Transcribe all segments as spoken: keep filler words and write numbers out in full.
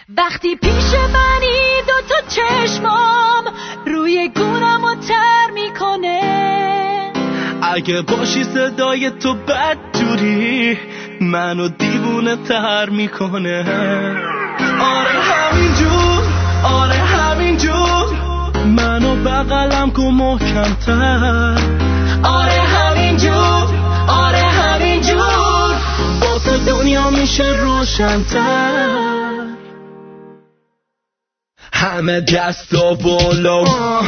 وقتی پیش منی دو تا چشمام روی گونمو تر میکنه. اگه باشی صدای تو بدجوری منو دیوونه تر میکنه. آره همینجور، آره همینجور منو بغلم کن محکم‌تر. آره همینجور، آره همینجور با تو دنیا میشه روشن‌تر. همه دستا بالا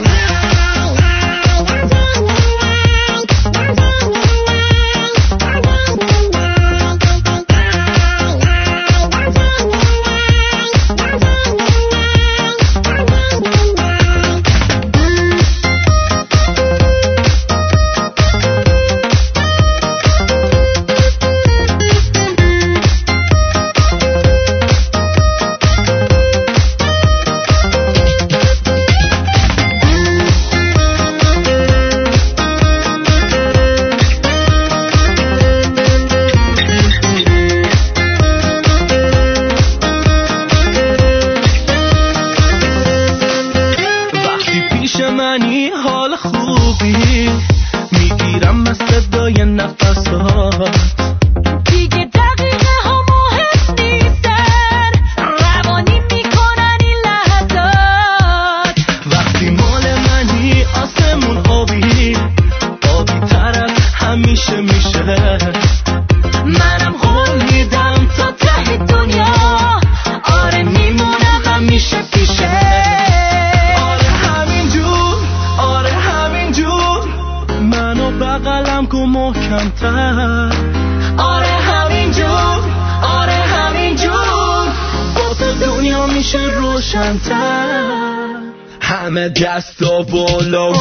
منی حال خوبی میگیرم از صدای نفسات. دیگه دقیقه ها مهم نیستن روانی میکنن این لحظات. وقتی مال منی آسمون آبی آبی تر از همیشه میشه. منم قول میدم تا ته دنیا آره میمونم همیشه پیشه. بغلم کن محکم‌تر. آره همینجور، آره همینجور با تو دنیا میشه روشن‌تر. همه دستا بالا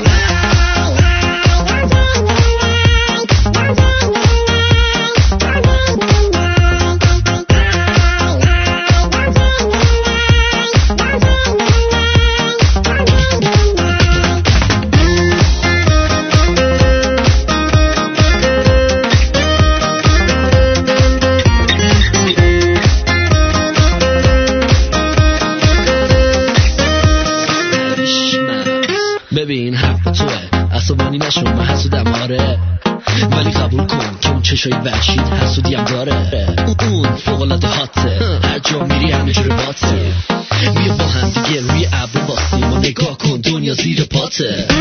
ببین حرف توه عصبانی نشون من حسودم آره ولی قبول کن که اون چشای وحشید حسودیم داره. اون فوق‌العاده هاته هر جا میری همه جور باته. بیا با هم دیگه روی ابر واسیم و نگاه کن دنیا زیر پاته.